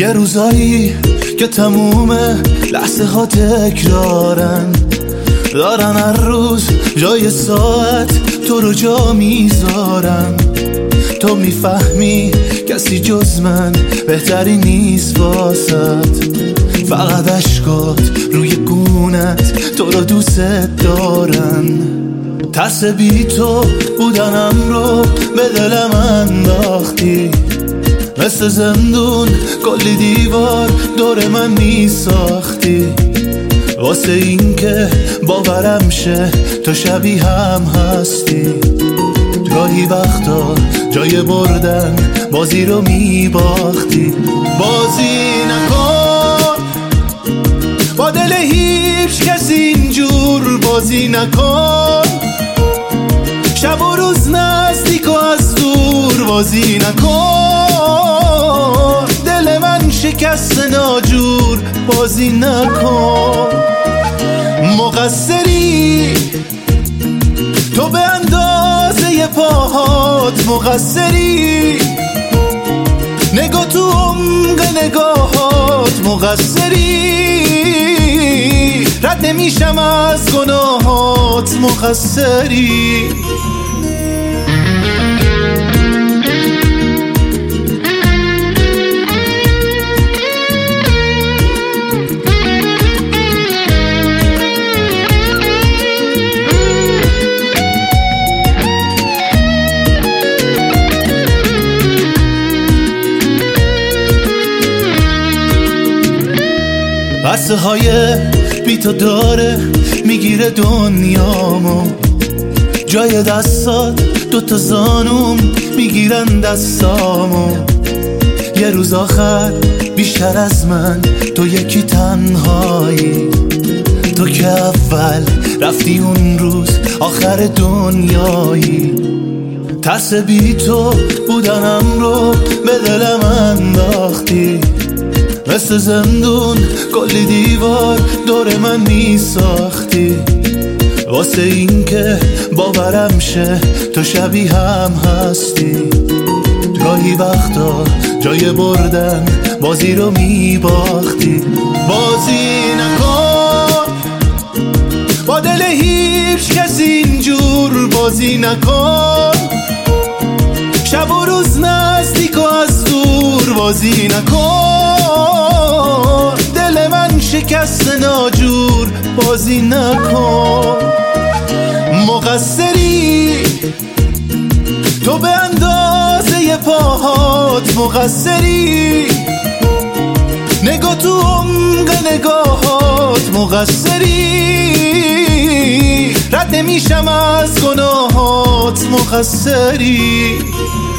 یه روزایی که تموم لحظه ها تکرارن، دارن هر روز جای ساعت تو رو جا میذارن. تو میفهمی کسی جز من بهتری نیست واسط، فقط عشقات روی گونت تو رو دوست دارن. ترس بی تو بودنم رو به دلم انداختی، مثل زندون کلی دیوار دور من میساختی، واسه این که باورم شه تو شبیه هم هستی. گاهی وقتا جای بردن بازی رو میباختی. بازی نکن با دل هیچ کسی اینجور، بازی نکن شب و روز نزدیک و از دور، بازی نکن دل من شکست ناجور، بازی نکن. مقصری تو به اندازه پاهات، مقصری نگاه تو عمق نگاهات، مقصری رد نمیشم از گناهات، مقصری. عرصه های بی تو داره میگیره دنیامو، جای دستات دوتا زانوم میگیرن دستامو. یه روز آخر بیشتر از من تو یکی تنهایی، تو که اول رفتی اون روز آخر دنیایی. ترس بی تو بودنم رو به دلم انداختی، مثل زندون کلی دیوار دور من میساختی، واسه این که باورم شه تو شبیه هم هستی. گاهی وقتا جای بردن بازی رو میباختی. بازی نکن با دل هیچ کسی اینجور، بازی نکن شب و روز نزدیک و از دور، بازی نکن دل من شکست ناجور، بازی نکن. مقصری تو به اندازه پاهات، مقصری نگاه تو عمق نگاهات، مقصری رد نمیشم از گناهات، مقصری.